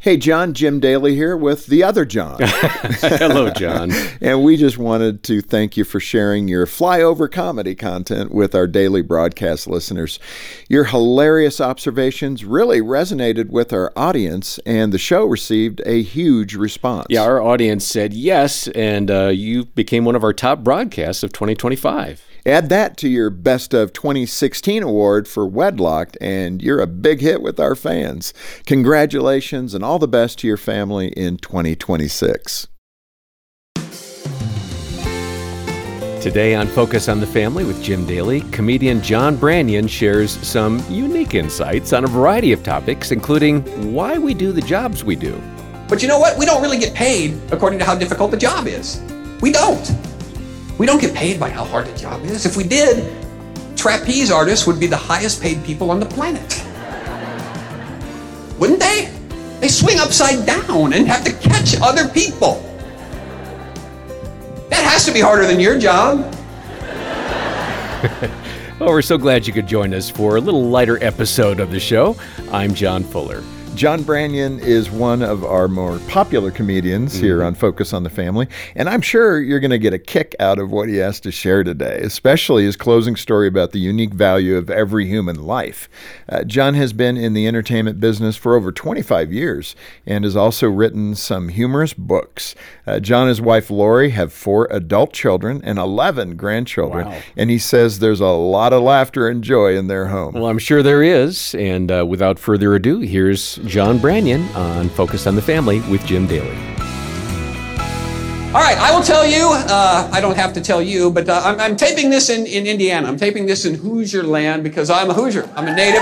Hey, John, Jim Daly here with the other John. Hello, John. And we just wanted to thank you for sharing your flyover comedy content with our daily broadcast listeners. Your hilarious observations really resonated with our audience, and the show received a huge response. Yeah, our audience said yes, and you became one of our top broadcasts of 2025. Add that to your Best of 2016 award for Wedlocked, and you're a big hit with our fans. Congratulations and all the best to your family in 2026. Today on Focus on the Family with Jim Daly, comedian John Branyan shares some unique insights on a variety of topics, including why we do the jobs we do. But you know what? We don't really get paid according to how difficult the job is. We don't. We don't get paid by how hard the job is. If we did, trapeze artists would be the highest paid people on the planet. Wouldn't they? They swing upside down and have to catch other people. That has to be harder than your job. Well, we're so glad you could join us for a little lighter episode of the show. I'm John Fuller. John Branyan is one of our more popular comedians here on Focus on the Family, and I'm sure you're going to get a kick out of what he has to share today, especially his closing story about the unique value of every human life. John has been in the entertainment business for over 25 years and has also written some humorous books. John and his wife Lori have 4 adult children and 11 grandchildren, Wow. and he says there's a lot of laughter and joy in their home. Well, I'm sure there is, and without further ado, here's John Branyan on Focus on the Family with Jim Daly. All right, I will tell you, I don't have to tell you, but I'm taping this in Indiana. I'm taping this in Hoosier land because I'm a Hoosier. I'm a native.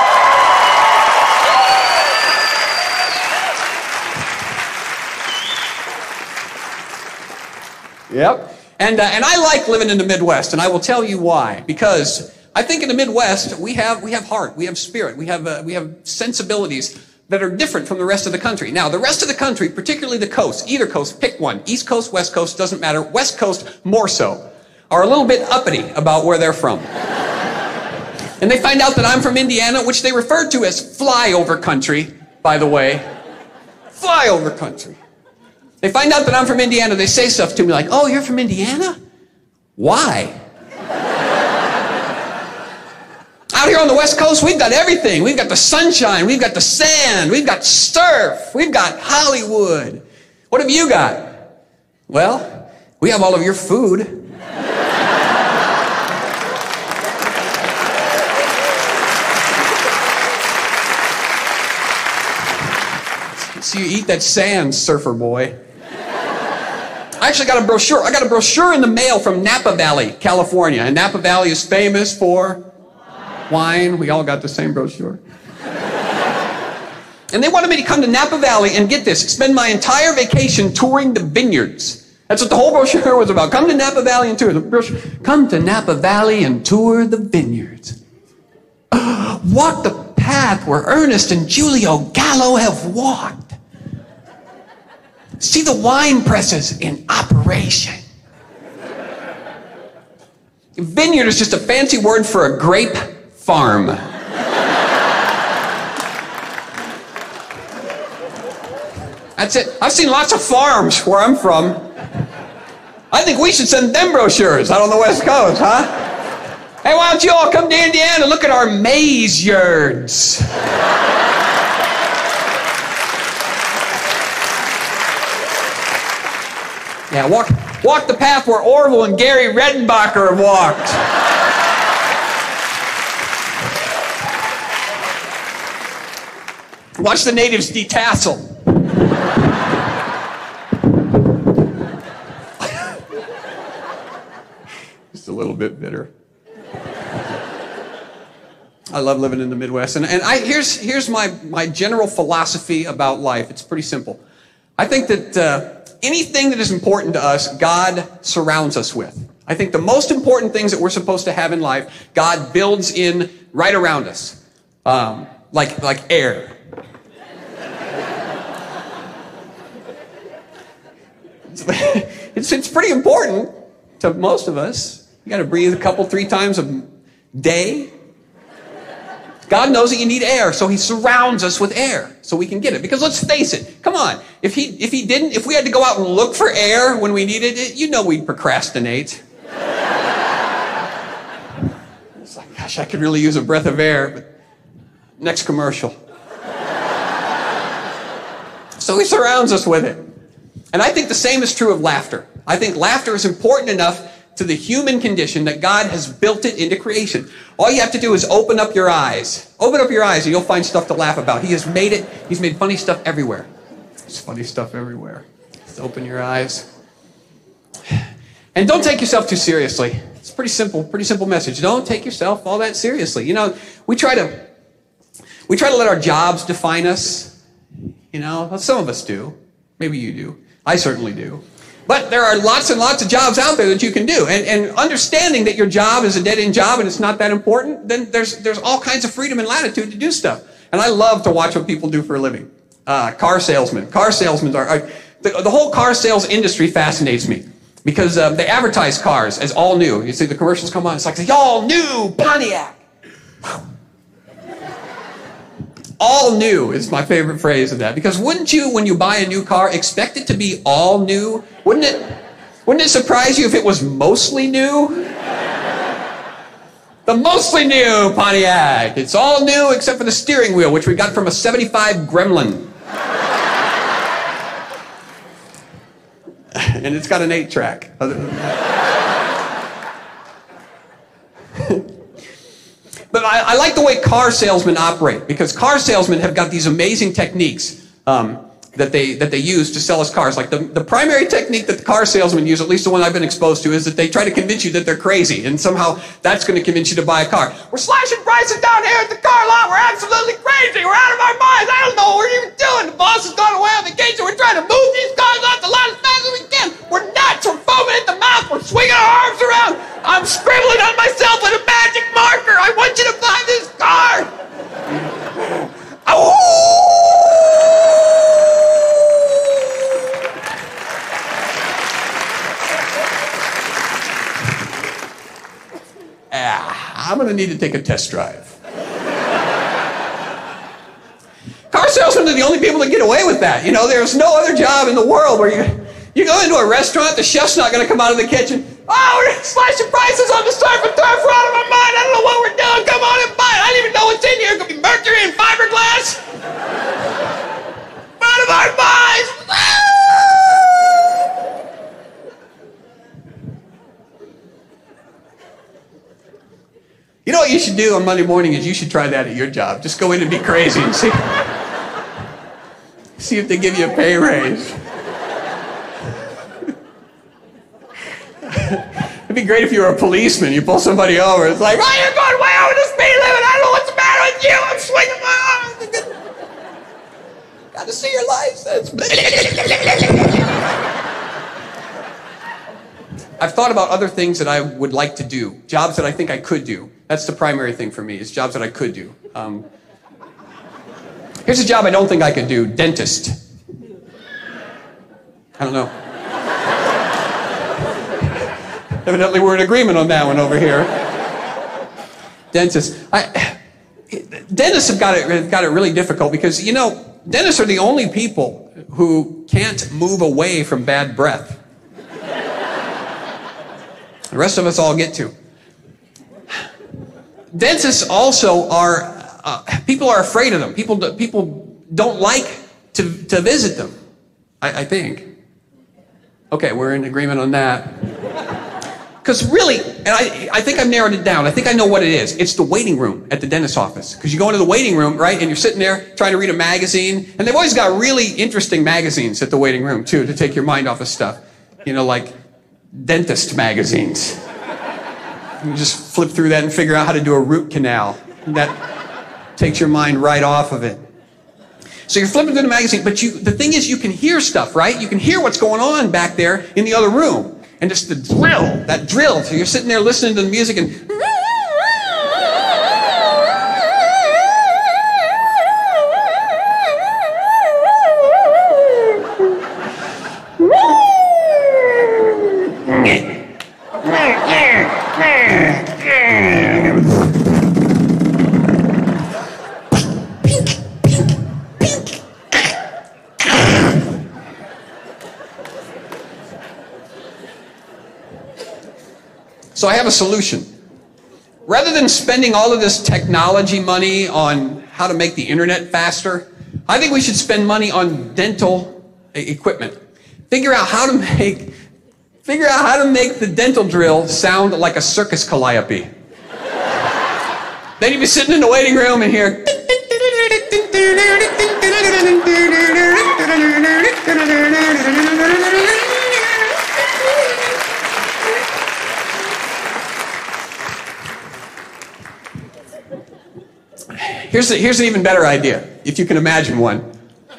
Yep. And I like living in the Midwest, and I will tell you why. Because I think in the Midwest, we have heart, we have spirit, we have sensibilities that are different from the rest of the country. Now, the rest of the country, particularly the coast, either coast, pick one. East Coast, West Coast, doesn't matter. West Coast, more so, are a little bit uppity about where they're from. And they find out that I'm from Indiana, which they refer to as flyover country, by the way. Flyover country. They find out that I'm from Indiana, they say stuff to me like, "Oh, you're from Indiana? Why?" Out here on the West Coast, we've got everything. We've got the sunshine, we've got the sand, we've got surf, we've got Hollywood. What have you got? Well, we have all of your food. So you eat that sand, surfer boy. I actually got a brochure. I got a brochure in the mail from Napa Valley, California. And Napa Valley is famous for wine. We all got the same brochure. And they wanted me to come to Napa Valley and get this, spend my entire vacation touring the vineyards. That's what the whole brochure was about. Come to Napa Valley and tour the brochure. Come to Napa Valley and tour the vineyards. Walk the path where Ernest and Julio Gallo have walked. See the wine presses in operation. Vineyard is just a fancy word for a grape farm. That's it. I've seen lots of farms where I'm from. I think we should send them brochures out on the West Coast, huh? Hey, why don't you all come to Indiana and look at our maize yards? Yeah, walk the path where Orville and Gary Redenbacher have walked. Watch the natives detassel. Just a little bit bitter. I love living in the Midwest. And here's my general philosophy about life. It's pretty simple. I think that anything that is important to us, God surrounds us with. I think the most important things that we're supposed to have in life, God builds in right around us, like air. It's pretty important to most of us. You got to breathe 3 times a day. God knows that you need air, so he surrounds us with air so we can get it. Because let's face it, come on, if we had to go out and look for air when we needed it, we'd procrastinate. It's like, gosh, I could really use a breath of air, but next commercial. So he surrounds us with it. And I think the same is true of laughter. I think laughter is important enough to the human condition that God has built it into creation. All you have to do is open up your eyes. Open up your eyes and you'll find stuff to laugh about. He has made it. He's made funny stuff everywhere. There's funny stuff everywhere. Just open your eyes. And don't take yourself too seriously. It's pretty simple message. Don't take yourself all that seriously. We try to let our jobs define us. Some of us do. Maybe you do. I certainly do. But there are lots and lots of jobs out there that you can do. And understanding that your job is a dead-end job and it's not that important, then there's all kinds of freedom and latitude to do stuff. And I love to watch what people do for a living. Car salesmen. Car salesmen are the whole car sales industry fascinates me because they advertise cars as all new. You see the commercials come on, it's like, all new Pontiac. All new is my favorite phrase of that. Because wouldn't you, when you buy a new car, expect it to be all new? Wouldn't it surprise you if it was mostly new? The mostly new Pontiac. It's all new except for the steering wheel, which we got from a 75 Gremlin. And it's got an 8-track. Other than that. But I like the way car salesmen operate, because car salesmen have got these amazing techniques that they use to sell us cars. Like the primary technique that the car salesmen use, at least the one I've been exposed to, is that they try to convince you that they're crazy, and somehow that's going to convince you to buy a car. We're slashing prices down here at the car lot. We're absolutely crazy. We're out of our minds. I don't know what we're even doing. The boss has gone away on vacation. We're trying to move these cars off the lot as fast as we can. We're nuts. We're foaming at the mouth. We're swinging our arms around. I'm scribbling on myself with a magic marker. I want you to buy this car. I'm going to need to take a test drive. Car salesmen are the only people that get away with that. There's no other job in the world where you go into a restaurant, the chef's not going to come out of the kitchen. Oh, we're slashing prices on the surf and turf. We're out of our mind. I don't know what we're doing. Come on and buy it. I don't even know what's in here. It could be mercury and fiberglass. We're out of our minds. You know what you should do on Monday morning is you should try that at your job. Just go in and be crazy and see if they give you a pay raise. It'd be great if you were a policeman. You pull somebody over. It's like, oh, you're going way over the speed limit. I don't know what's the matter with you. I'm swinging my arms. Got to see your license. I've thought about other things that I would like to do. Jobs that I think I could do. That's the primary thing for me, is jobs that I could do. Here's a job I don't think I could do. Dentist. I don't know. Evidently, we're in agreement on that one over here. Dentists. Dentists have got it really difficult because, dentists are the only people who can't move away from bad breath. The rest of us all get to. Dentists also are, people are afraid of them. People don't like to visit them, I think. Okay, we're in agreement on that. Because really, and I think I've narrowed it down. I think I know what it is. It's the waiting room at the dentist's office. Because you go into the waiting room, right, and you're sitting there trying to read a magazine. And they've always got really interesting magazines at the waiting room, too, to take your mind off of stuff. Like dentist magazines. You just flip through that and figure out how to do a root canal. That takes your mind right off of it. So you're flipping through the magazine, but the thing is you can hear stuff, right? You can hear what's going on back there in the other room. And just that drill. So you're sitting there listening to the music and... So I have a solution. Rather than spending all of this technology money on how to make the internet faster, I think we should spend money on dental equipment. Figure out how to make the dental drill sound like a circus calliope. Then you'd be sitting in the waiting room and hear. Here's an even better idea, if you can imagine one.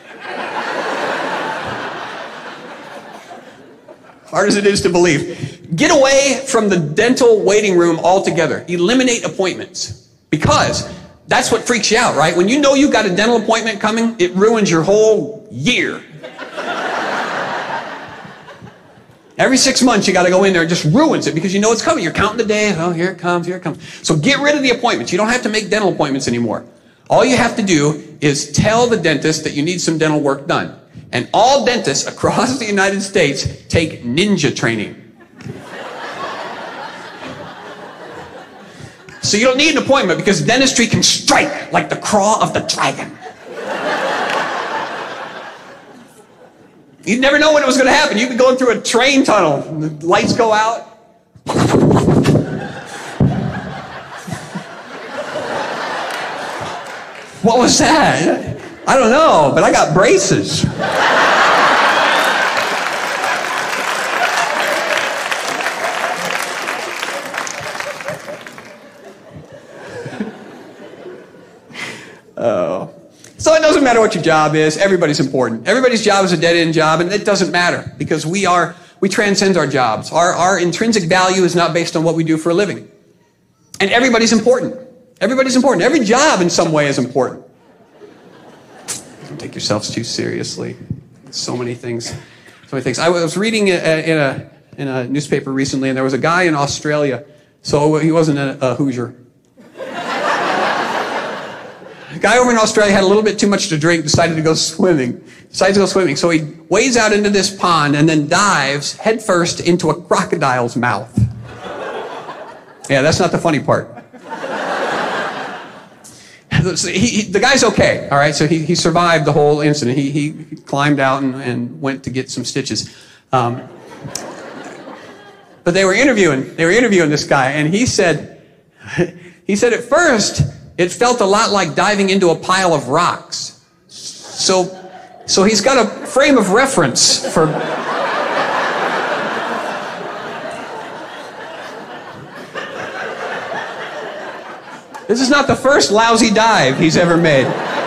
Hard as it is to believe. Get away from the dental waiting room altogether. Eliminate appointments. Because that's what freaks you out, right? When you know you've got a dental appointment coming, it ruins your whole year. Every 6 months, you got to go in there. It just ruins it because you know it's coming. You're counting the days. Oh, here it comes, here it comes. So get rid of the appointments. You don't have to make dental appointments anymore. All you have to do is tell the dentist that you need some dental work done. And all dentists across the United States take ninja training. So you don't need an appointment because dentistry can strike like the claw of the dragon. You'd never know when it was going to happen. You'd be going through a train tunnel, and the lights go out. What was that? I don't know, but I got braces. Oh. So it doesn't matter what your job is. Everybody's important. Everybody's job is a dead-end job, and it doesn't matter because we transcend our jobs. Our intrinsic value is not based on what we do for a living. And everybody's important. Everybody's important. Every job in some way is important. Don't take yourselves too seriously. So many things. I was reading in a newspaper recently, and there was a guy in Australia. So he wasn't a Hoosier. The guy over in Australia had a little bit too much to drink, decided to go swimming. So he wades out into this pond and then dives headfirst into a crocodile's mouth. Yeah, that's not the funny part. The guy's okay, all right? So he survived the whole incident. He climbed out and went to get some stitches. But they were interviewing this guy, and he said at first it felt a lot like diving into a pile of rocks. So he's got a frame of reference for. This is not the first lousy dive he's ever made.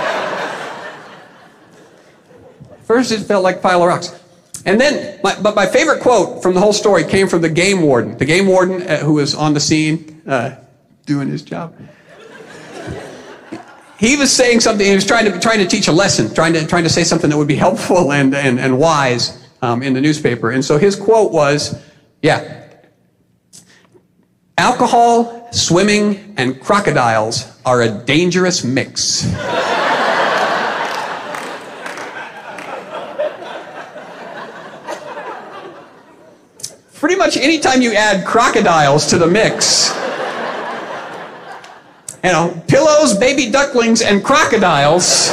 First, it felt like a pile of rocks. And then, my favorite quote from the whole story came from the game warden. The game warden who was on the scene doing his job. He was saying something. He was trying to teach a lesson, trying to say something that would be helpful and wise in the newspaper. And so his quote was, alcohol, swimming, and crocodiles are a dangerous mix. Pretty much anytime you add crocodiles to the mix, pillows, baby ducklings, and crocodiles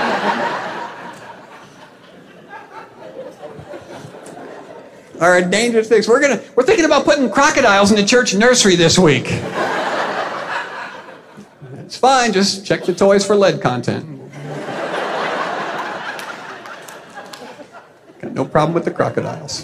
are a dangerous mix. We're thinking about putting crocodiles in the church nursery this week. It's fine, just check the toys for lead content. Got no problem with the crocodiles.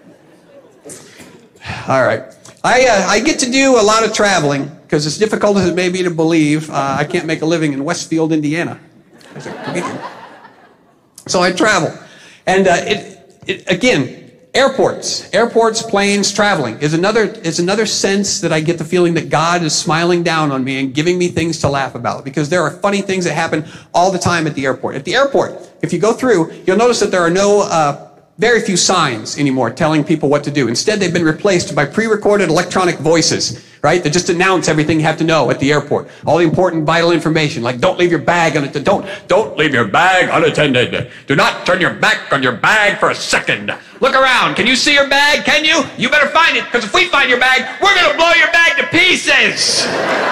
All right. I get to do a lot of traveling because as difficult as it may be to believe, I can't make a living in Westfield, Indiana as a comedian. So I travel. And again, airports, planes, traveling is another sense that I get the feeling that God is smiling down on me and giving me things to laugh about because there are funny things that happen all the time at the airport. At the airport, if you go through, you'll notice that there are very few signs anymore telling people what to do. Instead, they've been replaced by pre-recorded electronic voices right? That just announce everything you have to know at the airport. All the important, vital information, like don't leave your bag unattended. Don't leave your bag unattended. Do not turn your back on your bag for a second. Look around. Can you see your bag? Can you? You better find it, because if we find your bag, we're going to blow your bag to pieces.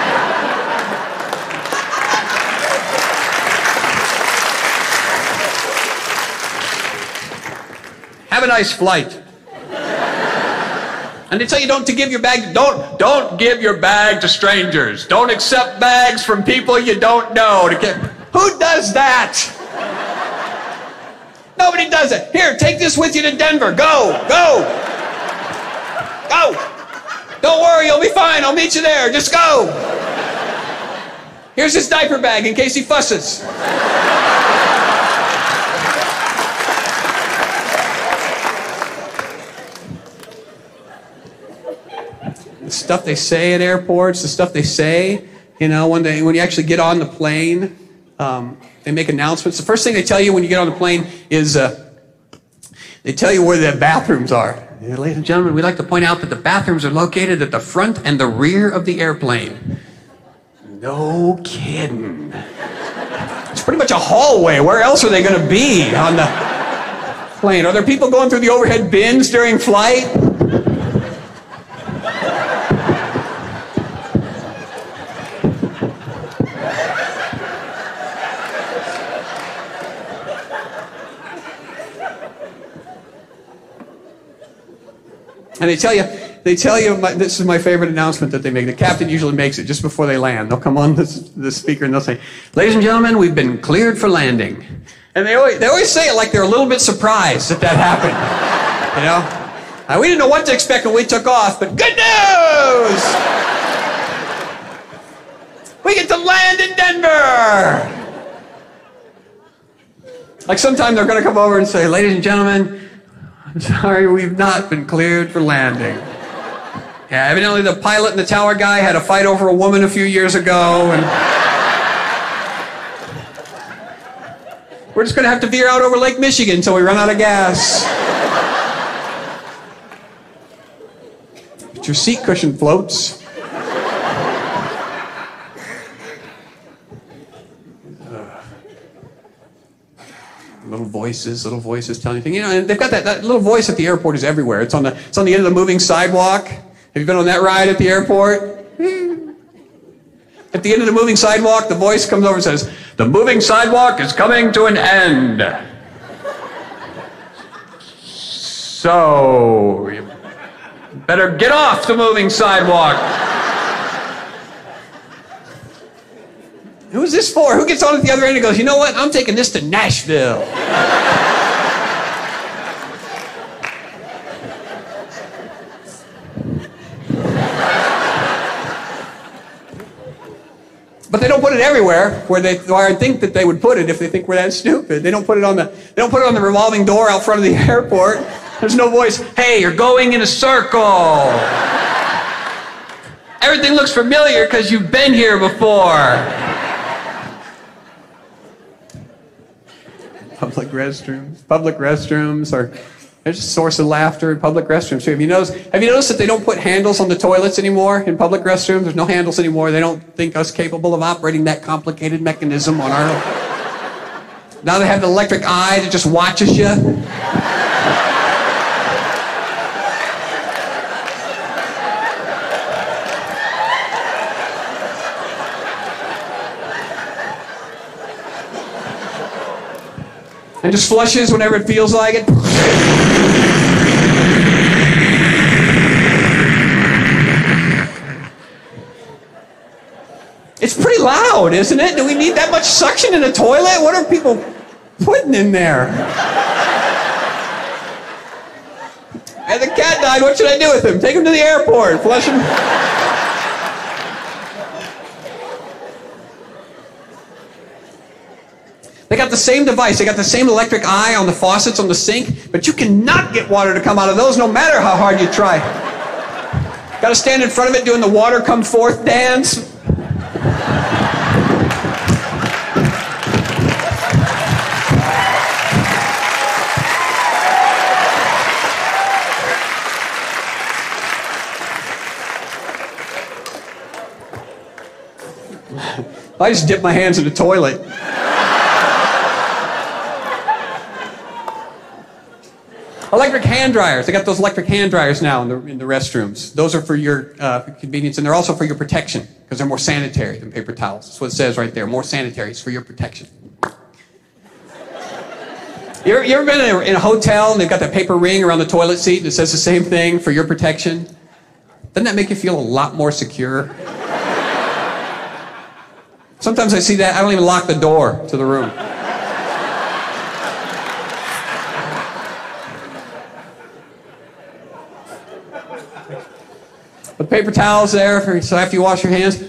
Have a nice flight. And they tell you don't to give your bag. Don't give your bag to strangers. Don't accept bags from people you don't know. Who does that? Nobody does it. Here, take this with you to Denver. Go. Don't worry, you'll be fine. I'll meet you there. Just go. Here's his diaper bag in case he fusses. The stuff they say at airports, the stuff they say, you know, when you actually get on the plane, they make announcements. The first thing they tell you when you get on the plane is they tell you where the bathrooms are. Yeah, ladies and gentlemen, we'd like to point out that the bathrooms are located at the front and the rear of the airplane. No kidding. It's pretty much a hallway. Where else are they going to be on the plane? Are there people going through the overhead bins during flight? And they tell you, this is my favorite announcement that they make. The captain usually makes it just before they land. They'll come on the speaker and they'll say, "Ladies and gentlemen, we've been cleared for landing." And they always say it like they're a little bit surprised that happened. You know? We didn't know what to expect when we took off, but good news! We get to land in Denver! Like sometime they're going to come over and say, "Ladies and gentlemen, I'm sorry, we've not been cleared for landing." Yeah, evidently the pilot and the tower guy had a fight over a woman a few years ago, and we're just going to have to veer out over Lake Michigan until we run out of gas. But your seat cushion floats. Little voices telling you things. You know, and they've got that little voice at the airport is everywhere. It's on the end of the moving sidewalk. Have you been on that ride at the airport? At the end of the moving sidewalk, the voice comes over and says, "The moving sidewalk is coming to an end. So, you better get off the moving sidewalk." Who's this for? Who gets on at the other end and goes, "You know what? I'm taking this to Nashville." But they don't put it everywhere where I think that they would put it if they think we're that stupid. They don't put it on the revolving door out front of the airport. There's no voice, "Hey, you're going in a circle. Everything looks familiar because you've been here before." Public restrooms are there's a source of laughter in public restrooms too. Have you noticed that they don't put handles on the toilets anymore in public restrooms? There's no handles anymore. They don't think us capable of operating that complicated mechanism on our. Now they have the electric eye that just watches you. And just flushes whenever it feels like it. It's pretty loud, isn't it? Do we need that much suction in a toilet? What are people putting in there? And the cat died. What should I do with him? Take him to the airport. Flush him. They got the same device. They got the same electric eye on the faucets on the sink, but you cannot get water to come out of those no matter how hard you try. Got to stand in front of it doing the water come forth dance. I just dip my hands in the toilet. Electric hand dryers. They got those electric hand dryers now in the restrooms. Those are for your convenience, and they're also for your protection because they're more sanitary than paper towels. That's what it says right there. More sanitary. It's for your protection. You ever been in a hotel and they've got that paper ring around the toilet seat and it says the same thing, for your protection? Doesn't that make you feel a lot more secure? Sometimes I see that. I don't even lock the door to the room. The paper towel's there, so after you wash your hands.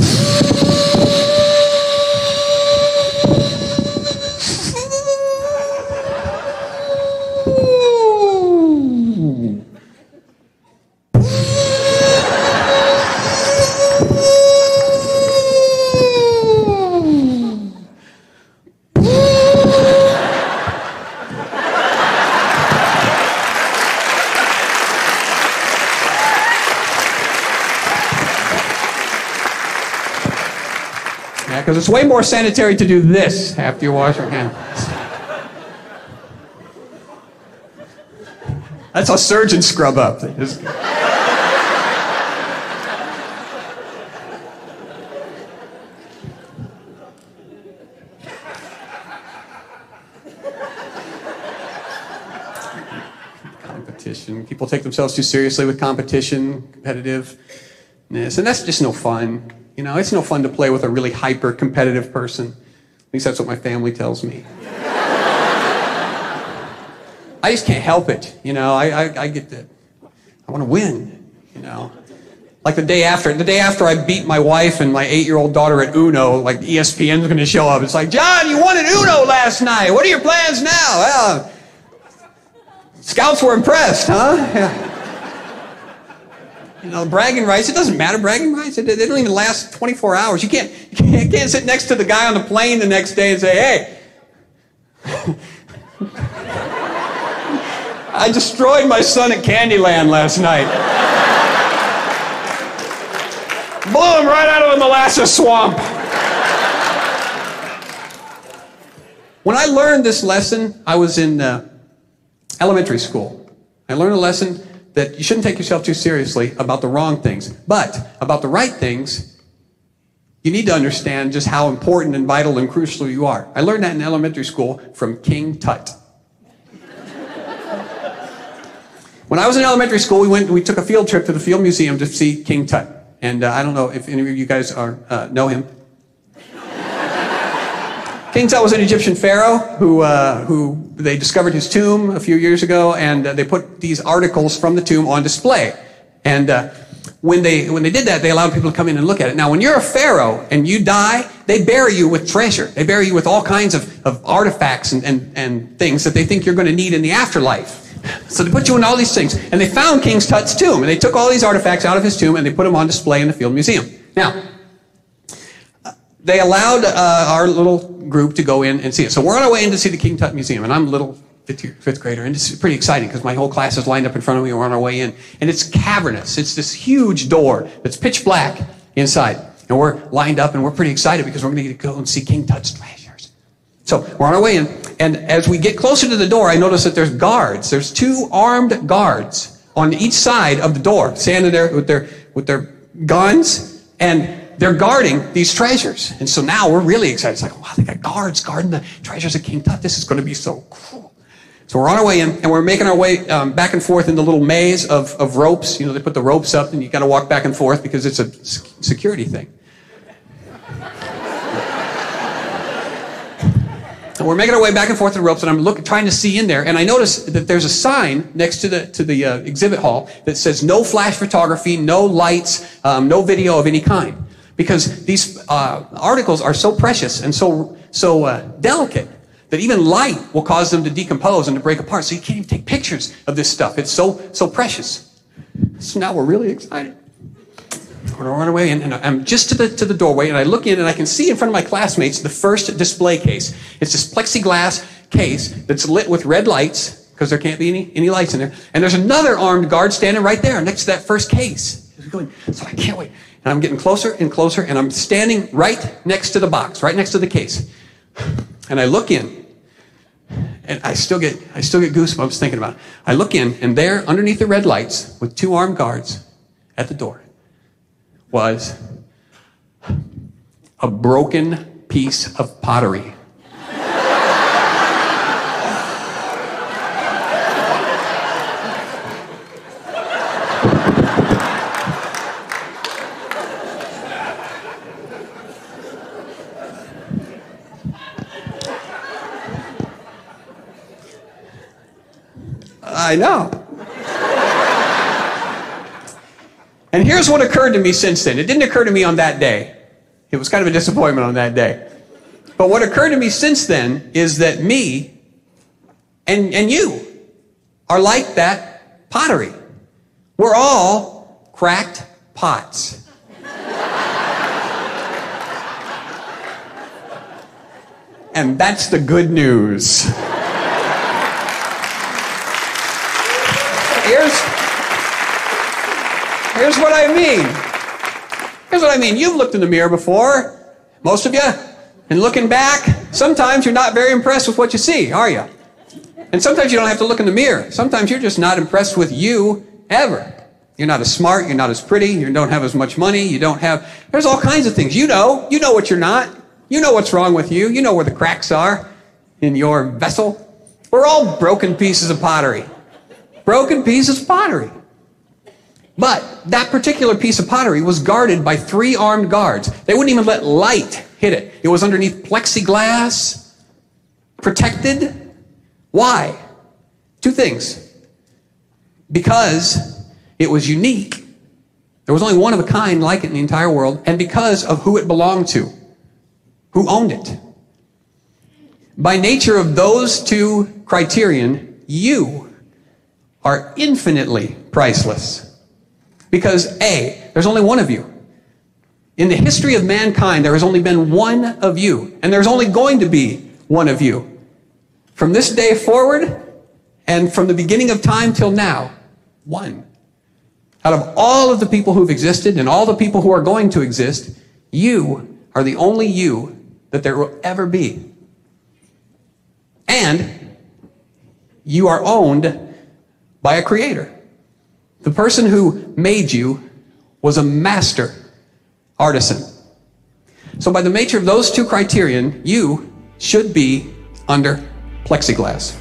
Because it's way more sanitary to do this after you wash your hands. That's how surgeons scrub up. They just... Competition. People take themselves too seriously with competition, competitiveness, and that's just no fun. You know, it's no fun to play with a really hyper-competitive person. At least that's what my family tells me. I just can't help it. You know, I get the, I want to win, you know. Like the day after I beat my wife and my 8-year-old daughter at Uno, like ESPN's going to show up. It's like, John, you won at Uno last night. What are your plans now? Well, scouts were impressed, huh? Yeah. You know, bragging rights, it doesn't matter, bragging rights, they don't even last 24 hours. You can't sit next to the guy on the plane the next day and say, hey, I destroyed my son at Candyland last night. Blew him right out of a molasses swamp. When I learned this lesson, I was in elementary school. I learned a lesson that you shouldn't take yourself too seriously about the wrong things. But about the right things, you need to understand just how important and vital and crucial you are. I learned that in elementary school from King Tut. When I was in elementary school, we took a field trip to the Field Museum to see King Tut. And I don't know if any of you guys know him. King Tut was an Egyptian pharaoh who they discovered his tomb a few years ago, and they put these articles from the tomb on display. And when they did that, they allowed people to come in and look at it. Now, when you're a pharaoh and you die, they bury you with treasure. They bury you with all kinds of artifacts and things that they think you're going to need in the afterlife. So they put you in all these things. And they found King Tut's tomb, and they took all these artifacts out of his tomb and they put them on display in the Field Museum. Now, they allowed our little group to go in and see it. So we're on our way in to see the King Tut Museum, and I'm a little fifth grader, and it's pretty exciting because my whole class is lined up in front of me, and we're on our way in. And it's cavernous. It's this huge door that's pitch black inside. And we're lined up, and we're pretty excited because we're going to go and see King Tut's treasures. So we're on our way in, and as we get closer to the door, I notice that there's guards. There's 2 armed guards on each side of the door, standing there with their guns, and they're guarding these treasures. And so now we're really excited. It's like, wow, they got guards guarding the treasures of King Tut. This is going to be so cool. So we're on our way in, and we're making our way back and forth in the little maze of ropes. You know, they put the ropes up, and you got to walk back and forth because it's a security thing. And we're making our way back and forth in the ropes, and I'm trying to see in there, and I notice that there's a sign next to the exhibit hall that says no flash photography, no lights, no video of any kind, because these articles are so precious and so delicate that even light will cause them to decompose and to break apart. So you can't even take pictures of this stuff. It's so precious. So now we're really excited. We're on our way in, and I'm just to the doorway, and I look in, and I can see in front of my classmates the first display case. It's this plexiglass case that's lit with red lights, because there can't be any lights in there. And there's another armed guard standing right there next to that first case. So I can't wait. And And I'm getting closer and closer, and I'm standing right next to the box, right next to the case. And I look in, and I still get goosebumps thinking about it. I look in, and there, underneath the red lights, with 2 armed guards at the door, was a broken piece of pottery. I know. And here's what occurred to me since then. It didn't occur to me on that day. It was kind of a disappointment on that day. But what occurred to me since then is that me and you are like that pottery. We're all cracked pots. And that's the good news. Here's what I mean. Here's what I mean. You've looked in the mirror before, most of you, and looking back, sometimes you're not very impressed with what you see, are you? And sometimes you don't have to look in the mirror. Sometimes you're just not impressed with you ever. You're not as smart, you're not as pretty, you don't have as much money, there's all kinds of things. You know what you're not. You know what's wrong with you. You know where the cracks are in your vessel. We're all broken pieces of pottery. Broken pieces of pottery. But that particular piece of pottery was guarded by 3 armed guards. They wouldn't even let light hit it. It was underneath plexiglass, protected. Why? 2 things. Because it was unique. There was only one of a kind like it in the entire world. And because of who it belonged to. Who owned it. By nature of those 2 criterion, you are infinitely priceless. Because A, there's only one of you. In the history of mankind, there has only been one of you. And there's only going to be one of you. From this day forward, and from the beginning of time till now, one. Out of all of the people who've existed and all the people who are going to exist, you are the only you that there will ever be. And you are owned by a creator. The person who made you was a master artisan. So by the nature of those 2 criterion, you should be under plexiglass.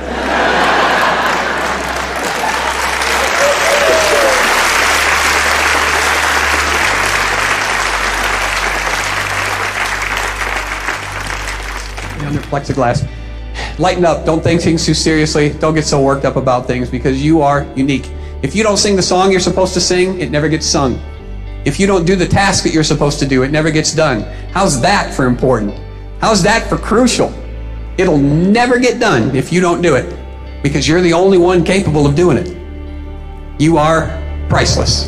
Under plexiglass. Lighten up. Don't take things too seriously. Don't get so worked up about things because you are unique. If you don't sing the song you're supposed to sing, it never gets sung. If you don't do the task that you're supposed to do, it never gets done. How's that for important? How's that for crucial? It'll never get done if you don't do it because you're the only one capable of doing it. You are priceless.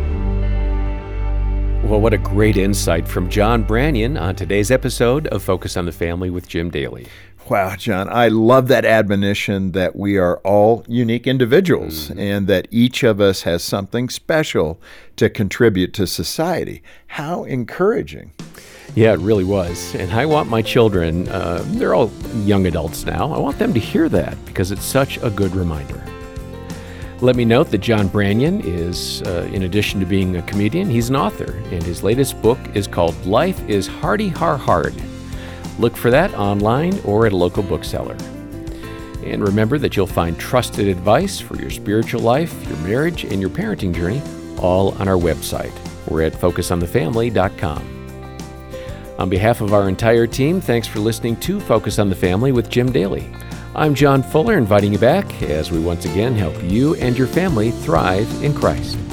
Well, what a great insight from John Branyan on today's episode of Focus on the Family with Jim Daly. Wow, John, I love that admonition that we are all unique individuals and that each of us has something special to contribute to society. How encouraging. Yeah, it really was. And I want my children, they're all young adults now, I want them to hear that because it's such a good reminder. Let me note that John Branyan is, in addition to being a comedian, he's an author, and his latest book is called Life is Hardy Har Hard. Look for that online or at a local bookseller. And remember that you'll find trusted advice for your spiritual life, your marriage, and your parenting journey all on our website. We're at focusonthefamily.com. On behalf of our entire team, thanks for listening to Focus on the Family with Jim Daly. I'm John Fuller, inviting you back as we once again help you and your family thrive in Christ.